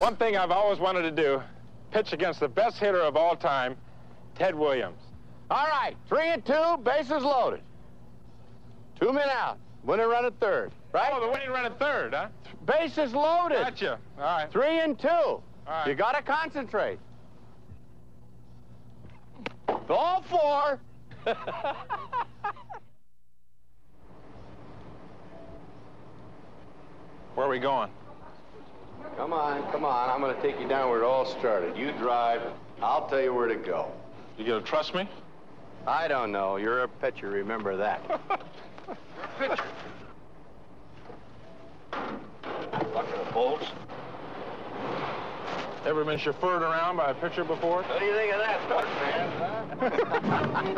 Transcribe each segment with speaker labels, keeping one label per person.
Speaker 1: One thing I've always wanted to do, pitch against the best hitter of all time, Ted Williams.
Speaker 2: All right, 3-2, bases loaded. 2 men out. Winner run at third, right?
Speaker 1: Oh, the winning run at third, huh?
Speaker 2: Bases loaded.
Speaker 1: Gotcha. All right.
Speaker 2: 3-2.
Speaker 1: All right.
Speaker 2: You got to concentrate. Ball 4.
Speaker 1: Where are we going?
Speaker 2: Come on, come on. I'm going to take you down where it all started. You drive. I'll tell you where to go.
Speaker 1: You gonna trust me?
Speaker 2: I don't know. You're a pitcher. Remember that.
Speaker 1: Pitcher.
Speaker 2: Bucket of bolts.
Speaker 1: Ever been chauffeured around by a pitcher before?
Speaker 2: What do you think of that, Buck, man?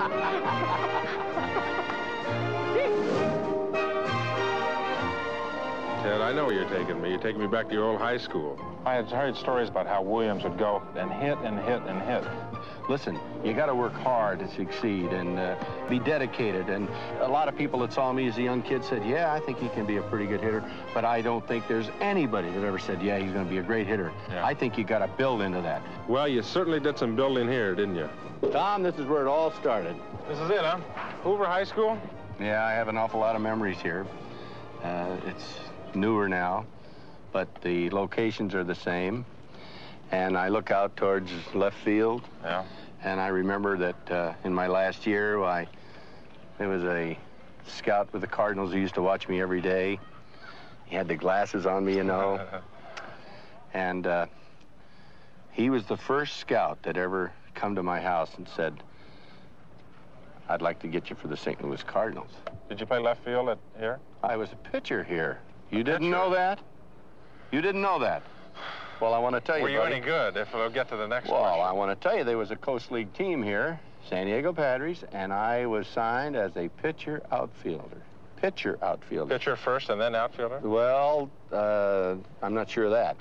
Speaker 1: Ted, I know where you're taking me. You're taking me back to your old high school. I had heard stories about how Williams would go and hit and hit and hit.
Speaker 2: Listen, you got to work hard to succeed and be dedicated. And a lot of people that saw me as a young kid said, yeah, I think he can be a pretty good hitter. But I don't think there's anybody that ever said, yeah, he's going to be a great hitter.
Speaker 1: Yeah.
Speaker 2: I think you got to build into that.
Speaker 1: Well, you certainly did some building here, didn't you?
Speaker 2: Tom, this is where it all started.
Speaker 1: This is it, huh? Hoover High School?
Speaker 2: Yeah, I have an awful lot of memories here. It's newer now, but the locations are the same. And I look out towards left field.
Speaker 1: Yeah.
Speaker 2: And I remember that in my last year, there was a scout with the Cardinals who used to watch me every day. He had the glasses on me, you know. And he was the first scout that ever come to my house and said, I'd like to get you for the St. Louis Cardinals.
Speaker 1: Did you play left field here?
Speaker 2: I was a pitcher here. You didn't know that? You didn't know that? Well, I want to tell you,
Speaker 1: Were you
Speaker 2: buddy,
Speaker 1: any good, if we'll get to the next
Speaker 2: well,
Speaker 1: question?
Speaker 2: I want to tell you, there was a Coast League team here, San Diego Padres, and I was signed as a pitcher outfielder. Pitcher outfielder.
Speaker 1: Pitcher first and then outfielder?
Speaker 2: Well, I'm not sure of that.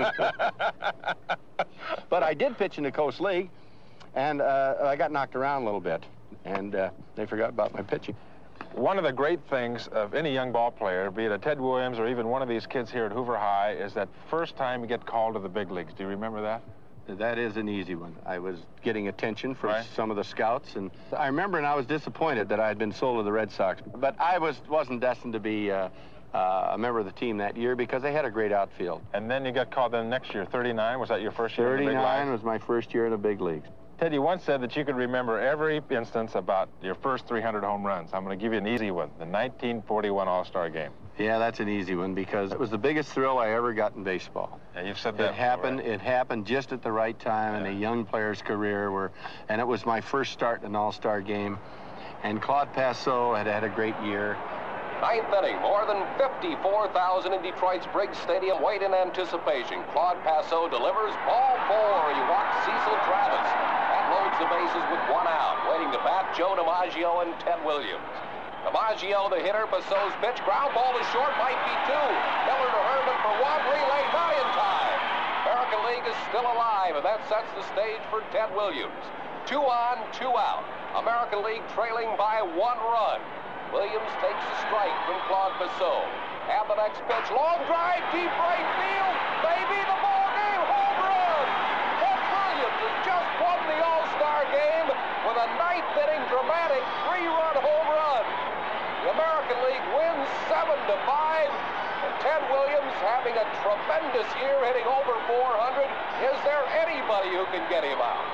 Speaker 2: But I did pitch in the Coast League, and I got knocked around a little bit, and they forgot about my pitching.
Speaker 1: One of the great things of any young ball player, be it a Ted Williams or even one of these kids here at Hoover High, is that first time you get called to the big leagues. Do you remember that?
Speaker 2: That is an easy one. I was getting attention from
Speaker 1: Right.
Speaker 2: some of the scouts, and I remember, and I was disappointed that I had been sold to the Red Sox. But I wasn't destined to be a member of the team that year because they had a great outfield.
Speaker 1: And then you got called in next year, 39. Was that your first year in the big leagues?
Speaker 2: 39 was my first year in the big leagues.
Speaker 1: Ted, you once said that you could remember every instance about your first 300 home runs. I'm going to give you an easy one, the 1941 All-Star Game.
Speaker 2: Yeah, that's an easy one because it was the biggest thrill I ever got in baseball.
Speaker 1: Yeah, you've said that
Speaker 2: It happened just at the right time in a young player's career, and it was my first start in an All-Star game. And Claude Passot had had a great year.
Speaker 3: Ninth inning, more than 54,000 in Detroit's Briggs Stadium wait in anticipation. Claude Passot delivers ball 4. He walks Cecil Travis. That loads the bases with 1 out. Waiting to bat, Joe DiMaggio and Ted Williams. DiMaggio, the hitter, Passot's pitch. Ground ball to short, might be 2. Miller to Herman for 1. Relay, now in time. American League is still alive, and that sets the stage for Ted Williams. 2 on, 2 out. American League trailing by 1 run. Williams takes a strike from Claude Passot. And the next pitch, long drive, deep right field. Maybe the ball game, home run. Ted Williams has just won the All-Star game with a 9th inning dramatic 3-run home run. The American League wins 7-5. And Ted Williams having a tremendous year, hitting over 400. Is there anybody who can get him out?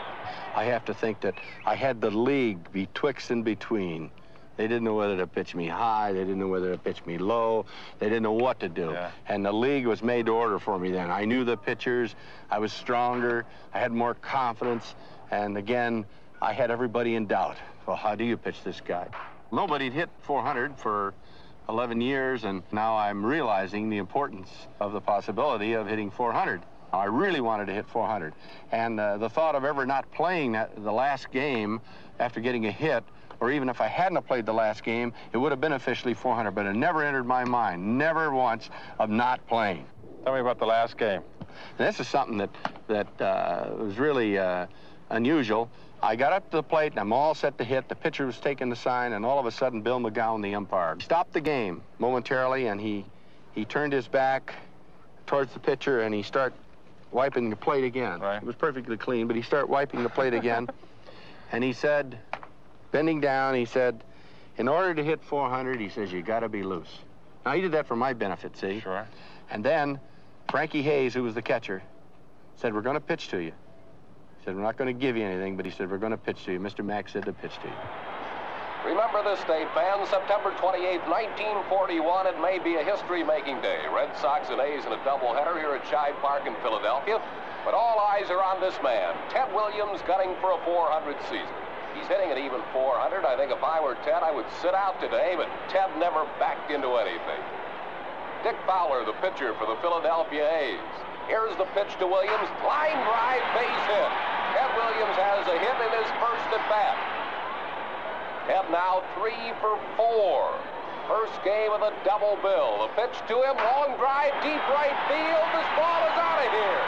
Speaker 2: I have to think that I had the league betwixt and between. They didn't know whether to pitch me high. They didn't know whether to pitch me low. They didn't know what to do.
Speaker 1: Yeah.
Speaker 2: And the league was made to order for me then. I knew the pitchers. I was stronger. I had more confidence. And again, I had everybody in doubt. Well, how do you pitch this guy? Nobody'd hit 400 for 11 years, and now I'm realizing the importance of the possibility of hitting 400. I really wanted to hit 400. And the thought of ever not playing the last game after getting a hit, or even if I hadn't have played the last game, it would have been officially 400, but it never entered my mind, never once, of not playing.
Speaker 1: Tell me about the last game.
Speaker 2: And this is something that was really unusual. I got up to the plate, and I'm all set to hit. The pitcher was taking the sign, and all of a sudden, Bill McGowan, the umpire, stopped the game momentarily, and he turned his back towards the pitcher, and he started wiping the plate again.
Speaker 1: Right.
Speaker 2: It was perfectly clean, but he started wiping the plate again. And he said, bending down, he said, in order to hit 400, he says, you got to be loose. Now, he did that for my benefit, see?
Speaker 1: Sure.
Speaker 2: And then Frankie Hayes, who was the catcher, said, we're going to pitch to you. He said, we're not going to give you anything, but he said, we're going to pitch to you. Mr. Mack said to pitch to you.
Speaker 3: Remember this date, fans, September 28, 1941. It may be a history-making day. Red Sox and A's in a doubleheader here at Shibe Park in Philadelphia. But all eyes are on this man, Ted Williams, gunning for a 400 season. He's hitting an even 400. I think if I were Ted, I would sit out today, but Ted never backed into anything. Dick Fowler, the pitcher for the Philadelphia A's. Here's the pitch to Williams. Line drive, base hit. Ted Williams has a hit in his first at-bat. Ted now 3 for 4. First game of the double bill. The pitch to him, long drive, deep right field. This ball is out of here.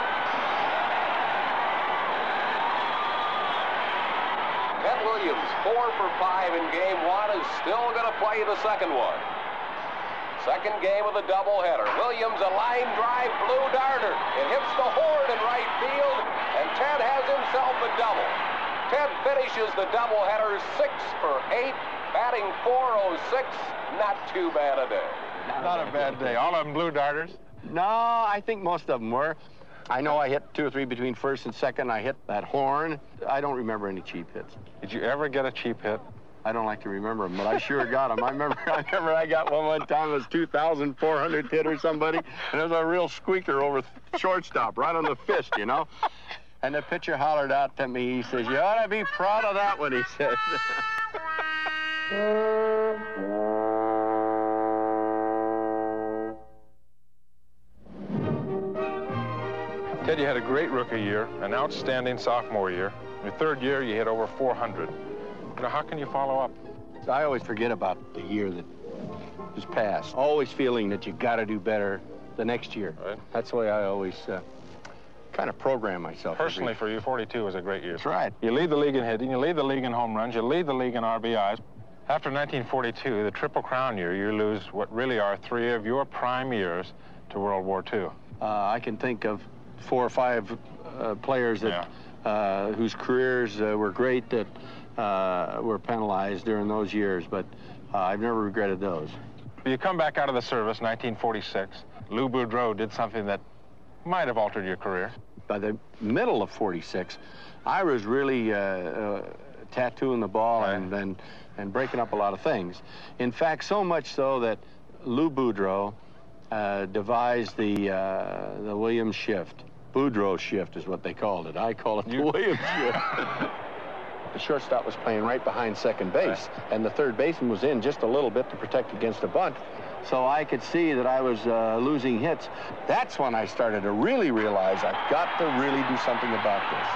Speaker 3: Ted Williams, 4 for 5 in game 1, is still going to play the second one. Second game of the doubleheader. Williams, a line drive, blue darter. It hits the horn in right field, and Ted has himself a double. Ted finishes the doubleheader 6 for 8, batting .406. Not too bad a day.
Speaker 1: Not a bad day. All of them blue darters?
Speaker 2: No, I think most of them were. I know I hit 2 or 3 between first and second. I hit that horn. I don't remember any cheap hits.
Speaker 1: Did you ever get a cheap hit?
Speaker 2: I don't like to remember them, but I sure got them. I remember I got one time. It was 2,400 hit or somebody, and it was a real squeaker over shortstop, right on the fist, you know. And the pitcher hollered out to me. He says, "You ought to be proud of that one," he said.
Speaker 1: Ted, you had a great rookie year, an outstanding sophomore year. Your third year, you hit over 400. Now, how can you follow up?
Speaker 2: I always forget about the year that is past. Always feeling that you got to do better the next year.
Speaker 1: Right.
Speaker 2: That's the way I always kind of program myself.
Speaker 1: Personally, for you, 42 was a great year.
Speaker 2: That's right.
Speaker 1: You lead the league in hitting, you lead the league in home runs, you lead the league in RBIs. After 1942, the Triple Crown year, you lose what really are 3 of your prime years to World War II.
Speaker 2: I can think of 4 or 5 players that whose careers were great that were penalized during those years, but I've never regretted those.
Speaker 1: You come back out of the service, 1946. Lou Boudreau did something that might have altered your career.
Speaker 2: By the middle of 46, I was really tattooing the ball
Speaker 1: Right.
Speaker 2: and breaking up a lot of things. In fact, so much so that Lou Boudreau devised the Williams shift. Boudreau shift is what they called it. I call it the Williams shift. The shortstop was playing right behind second base, and the third baseman was in just a little bit to protect against a bunt. So I could see that I was losing hits. That's when I started to really realize I've got to really do something about this.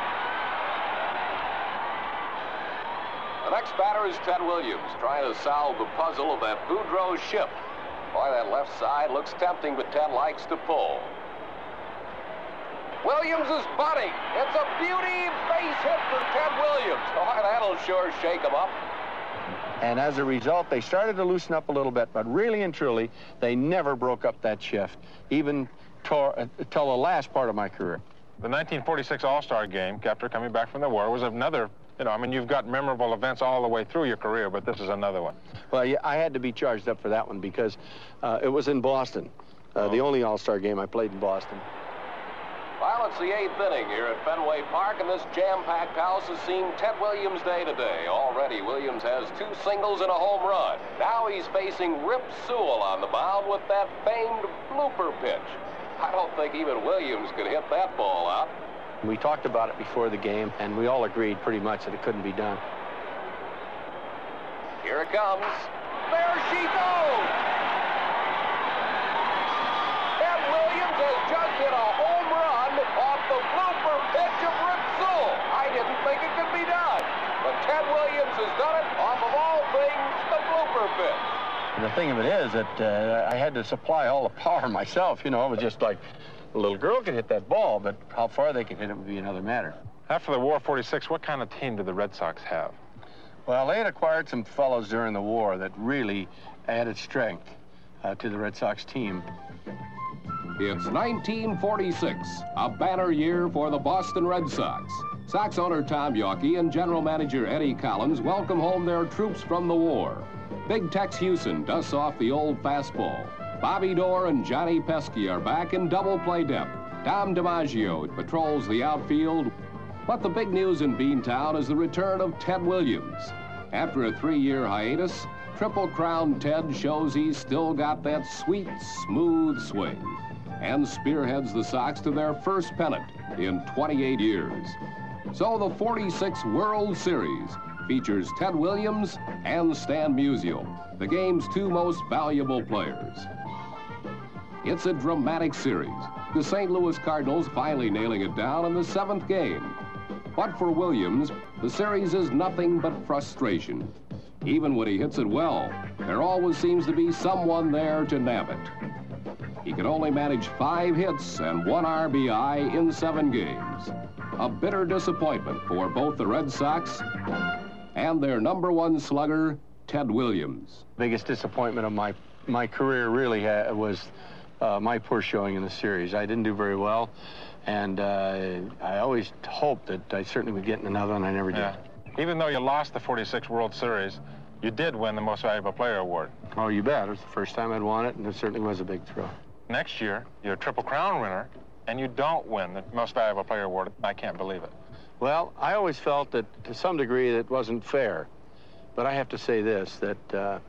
Speaker 3: The next batter is Ted Williams, trying to solve the puzzle of that Boudreau shift. Boy, that left side looks tempting, but Ted likes to pull. Williams is bunting. It's a beauty base hit for Ted Williams. Oh, that'll sure shake him up.
Speaker 2: And as a result, they started to loosen up a little bit, but really and truly, they never broke up that shift, even till the last part of my career.
Speaker 1: The 1946 All-Star game, after coming back from the war, was another, you've got memorable events all the way through your career, but this is another one.
Speaker 2: Well, yeah, I had to be charged up for that one because it was in Boston. The only All-Star game I played in Boston.
Speaker 3: Well, it's the 8th inning here at Fenway Park, and this jam-packed house has seen Ted Williams' day today. Already, Williams has 2 singles and a home run. Now he's facing Rip Sewell on the mound with that famed blooper pitch. I don't think even Williams could hit that ball out.
Speaker 2: We talked about it before the game, and we all agreed pretty much that it couldn't be done.
Speaker 3: Here it comes. There she goes! Ted Williams has just hit a home run off the blooper pitch of Rip Sewell. I didn't think it could be done. But Ted Williams has done it off of all things, the blooper pitch.
Speaker 2: And the thing of it is that I had to supply all the power myself. It was just like a little girl could hit that ball, but how far they could hit it would be another matter.
Speaker 1: After the war, 46, what kind of team did the Red Sox have?
Speaker 2: Well, they had acquired some fellows during the war that really added strength to the Red Sox team.
Speaker 3: It's 1946, a banner year for the Boston Red Sox. Sox owner Tom Yawkey and general manager Eddie Collins welcome home their troops from the war. Big Tex Hewson dusts off the old fastball. Bobby Doerr and Johnny Pesky are back in double play depth. Tom DiMaggio patrols the outfield. But the big news in Beantown is the return of Ted Williams. After a 3-year hiatus, Triple Crown Ted shows he's still got that sweet, smooth swing and spearheads the Sox to their first pennant in 28 years. So the 46 World Series features Ted Williams and Stan Musial, the game's two most valuable players. It's a dramatic series. The St. Louis Cardinals finally nailing it down in the 7th game. But for Williams, the series is nothing but frustration. Even when he hits it well, there always seems to be someone there to nab it. He can only manage 5 hits and 1 RBI in 7 games. A bitter disappointment for both the Red Sox and their #1 slugger, Ted Williams.
Speaker 2: Biggest disappointment of my career really was my poor showing in the series. I didn't do very well, and I always hoped that I certainly would get in another, and I never did.
Speaker 1: Yeah. Even though you lost the 46 World Series, you did win the Most Valuable Player Award.
Speaker 2: Oh, you bet. It was the first time I'd won it, and it certainly was a big thrill.
Speaker 1: Next year, you're a Triple Crown winner, and you don't win the Most Valuable Player Award. I can't believe it.
Speaker 2: Well, I always felt that, to some degree, that wasn't fair. But I have to say this, that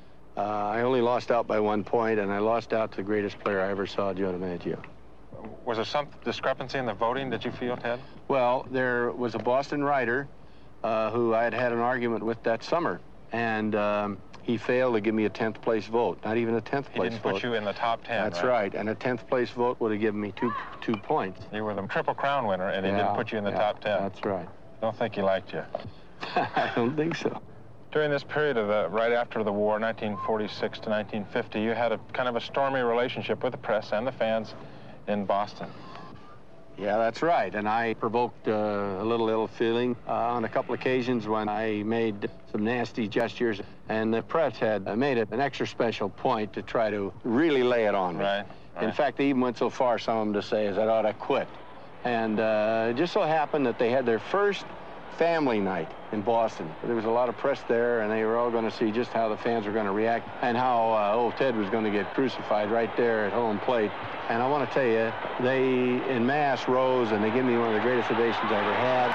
Speaker 2: I only lost out by 1 point, and I lost out to the greatest player I ever saw, Joe DiMaggio.
Speaker 1: Was there some discrepancy in the voting, did you feel, Ted?
Speaker 2: Well, there was a Boston writer who I had had an argument with that summer, and he failed to give me a 10th place vote, not even a 10th place vote.
Speaker 1: He didn't put you in the top 10,
Speaker 2: That's right, and a 10th place vote would have given me two points.
Speaker 1: You were the Triple Crown winner, and he didn't put you in the top 10.
Speaker 2: That's right.
Speaker 1: Don't think he liked you.
Speaker 2: I don't think so.
Speaker 1: During this period of right after the war, 1946 to 1950, you had a kind of a stormy relationship with the press and the fans in Boston.
Speaker 2: Yeah, that's right, and I provoked a little ill feeling on a couple occasions when I made some nasty gestures, and the press had made it an extra special point to try to really lay it on me.
Speaker 1: Right.
Speaker 2: In fact, they even went so far, some of them, to say that I ought to quit. And it just so happened that they had their first family night in Boston. There was a lot of press there, and they were all going to see just how the fans were going to react and how old Ted was going to get crucified right there at home plate. And I want to tell you, they en masse rose, and they gave me one of the greatest ovations I ever had.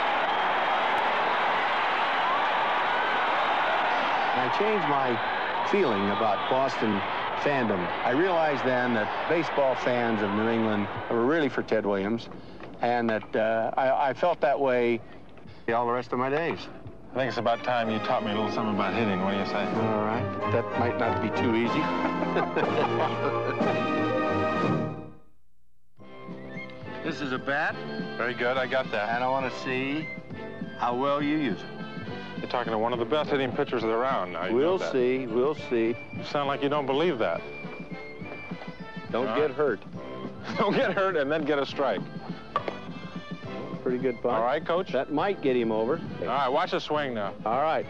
Speaker 2: And I changed my feeling about Boston fandom. I realized then that baseball fans of New England were really for Ted Williams, and that I felt that way all the rest of my days.
Speaker 1: I think it's about time you taught me a little something about hitting. What do you say?
Speaker 2: All right. That might not be too easy. This is a bat.
Speaker 1: Very good, I got that.
Speaker 2: And I want to see how well you use it.
Speaker 1: You're talking to one of the best hitting pitchers around now.
Speaker 2: We'll see, we'll see.
Speaker 1: You sound like you don't believe that.
Speaker 2: Don't get hurt.
Speaker 1: Don't get hurt and then get a strike.
Speaker 2: Pretty good bunt.
Speaker 1: All right, Coach.
Speaker 2: That might get him over.
Speaker 1: All right, watch the swing now.
Speaker 2: All right.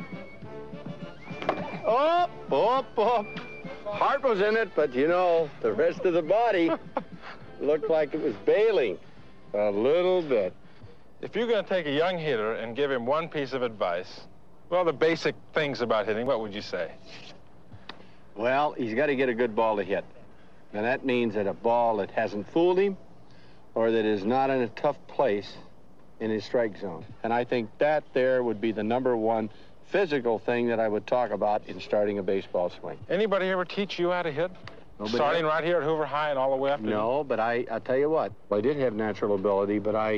Speaker 2: Oh, oh, oh. Heart was in it, but, you know, the rest of the body looked like it was bailing a little bit.
Speaker 1: If you're going to take a young hitter and give him one piece of advice, well, the basic things about hitting, what would you say?
Speaker 2: Well, he's got to get a good ball to hit. And that means that a ball that hasn't fooled him or that is not in a tough place in his strike zone. And I think that there would be the #1 physical thing that I would talk about in starting a baseball swing.
Speaker 1: Anybody ever teach you how to hit?
Speaker 2: Nobody
Speaker 1: Starting right here at Hoover High and all the way up to...
Speaker 2: No, but I'll tell you what, I did have natural ability, but I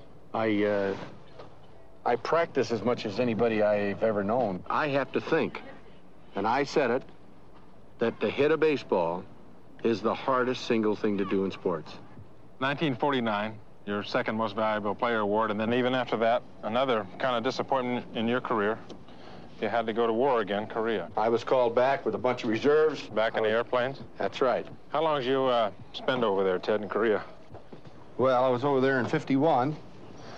Speaker 2: practice as much as anybody I've ever known. I have to think, and I said it, that to hit a baseball is the hardest single thing to do in sports.
Speaker 1: 1949, your second most valuable player award, and then even after that, another kind of disappointment in your career. You had to go to war again, Korea.
Speaker 2: I was called back with a bunch of reserves.
Speaker 1: Back in the airplanes?
Speaker 2: That's right.
Speaker 1: How long did you spend over there, Ted, in Korea?
Speaker 2: Well, I was over there in 51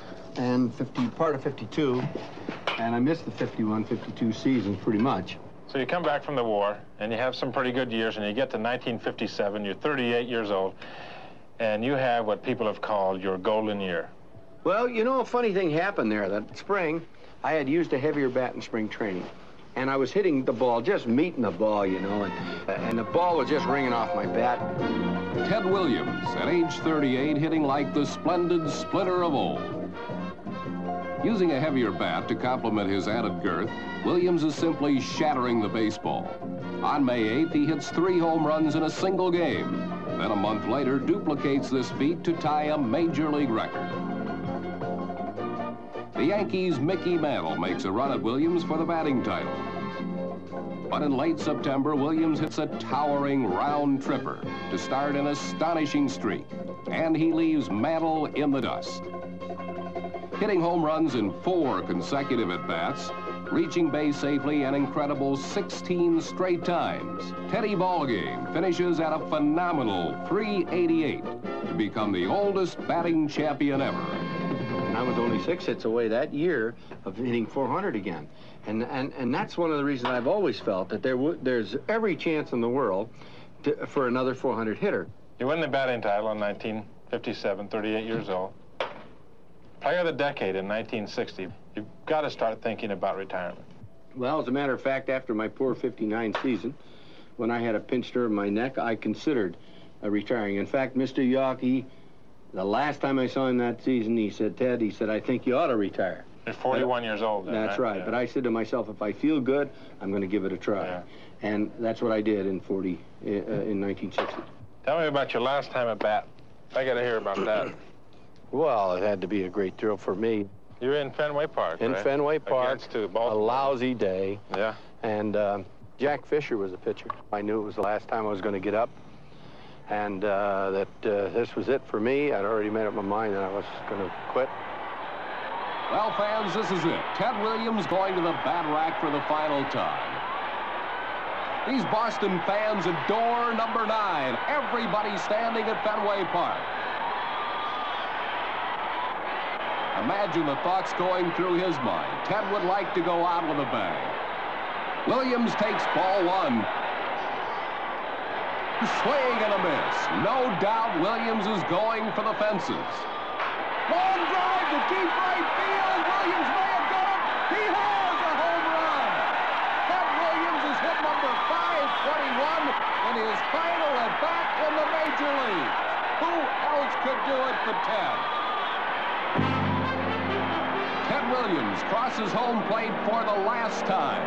Speaker 2: and part of 52, and I missed the 51-52 season pretty much.
Speaker 1: So you come back from the war, and you have some pretty good years, and you get to 1957, you're 38 years old, and you have what people have called your golden year.
Speaker 2: Well, you know, a funny thing happened there. That spring, I had used a heavier bat in spring training, and I was hitting the ball, just meeting the ball, you know, and the ball was just ringing off my bat.
Speaker 3: Ted Williams, at age 38, hitting like the splendid Splinter of old. Using a heavier bat to complement his added girth, Williams is simply shattering the baseball. On May 8th, he hits 3 home runs in a single game. Then a month later, duplicates this feat to tie a major league record. The Yankees' Mickey Mantle makes a run at Williams for the batting title. But in late September, Williams hits a towering round tripper to start an astonishing streak, and he leaves Mantle in the dust. Hitting home runs in 4 consecutive at-bats, reaching base safely an incredible 16 straight times, Teddy Ballgame finishes at a phenomenal .388 to become the oldest batting champion ever.
Speaker 2: And I was only 6 hits away that year of hitting 400 again. And that's one of the reasons I've always felt that there's every chance in the world for another 400 hitter.
Speaker 1: You win the batting title in 1957, 38 years old. Player of the decade in 1960. You've got to start thinking about retirement.
Speaker 2: Well, as a matter of fact, after my poor '59 season, when I had a pinched nerve in my neck, I considered retiring. In fact, Mr. Yawkey, the last time I saw him that season, he said, Ted, he said, I think you ought to retire.
Speaker 1: You're 41 years old then,
Speaker 2: That's right.
Speaker 1: Yeah.
Speaker 2: But I said to myself, if I feel good, I'm going to give it a try.
Speaker 1: Yeah.
Speaker 2: And that's what I did in 1960.
Speaker 1: Tell me about your last time at bat. I got to hear about that.
Speaker 2: Well, it had to be a great thrill for me.
Speaker 1: You were in Fenway Park,
Speaker 2: In
Speaker 1: right?
Speaker 2: Fenway Park,
Speaker 1: Against
Speaker 2: a
Speaker 1: Baltimore.
Speaker 2: lousy day.
Speaker 1: Yeah.
Speaker 2: And Jack Fisher was the pitcher. I knew it was the last time I was going to get up, and that this was it for me. I'd already made up my mind that I was going to quit.
Speaker 3: Well, fans, this is it. Ted Williams going to the bat rack for the final time. These Boston fans adore number 9. Everybody standing at Fenway Park. Imagine the thoughts going through his mind. Ted would like to go out with a bang. Williams takes ball 1. Swing and a miss. No doubt Williams is going for the fences. Long drive to deep right field. Williams may have got it. He has a home run. Ted Williams has hit number 521 in his final at bat in the major league. Who else could do it but Ted? Ted Williams crosses home plate for the last time.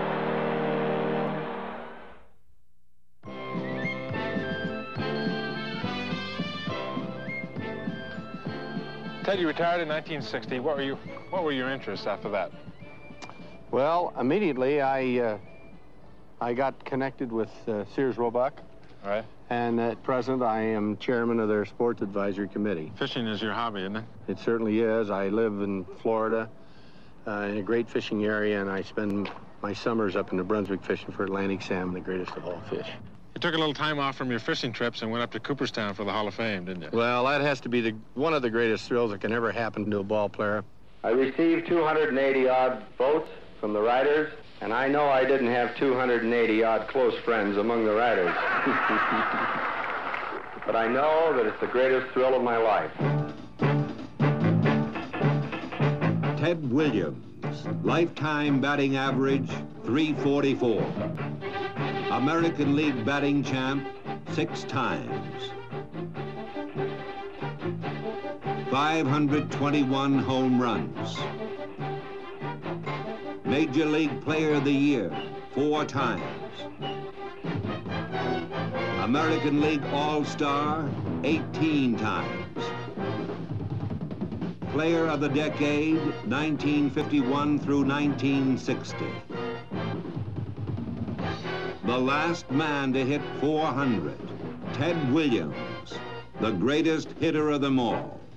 Speaker 1: Ted, you retired in 1960. What were your interests after that?
Speaker 2: Well, immediately I got connected with Sears Roebuck.
Speaker 1: All right.
Speaker 2: And at present, I am chairman of their sports advisory committee.
Speaker 1: Fishing is your hobby, isn't it?
Speaker 2: It certainly is. I live in Florida, in a great fishing area, and I spend my summers up in New Brunswick fishing for Atlantic salmon, the greatest of all fish.
Speaker 1: You took a little time off from your fishing trips and went up to Cooperstown for the Hall of Fame, didn't you?
Speaker 2: Well, that has to be one of the greatest thrills that can ever happen to a ball player. I received 280-odd votes from the writers, and I know I didn't have 280-odd close friends among the writers. But I know that it's the greatest thrill of my life.
Speaker 4: Ted Williams, lifetime batting average, .344. American League batting champ, 6 times. 521 home runs. Major League Player of the Year, 4 times. American League All-Star, 18 times. Player of the Decade, 1951 through 1960. The last man to hit 400, Ted Williams, the greatest hitter of them all.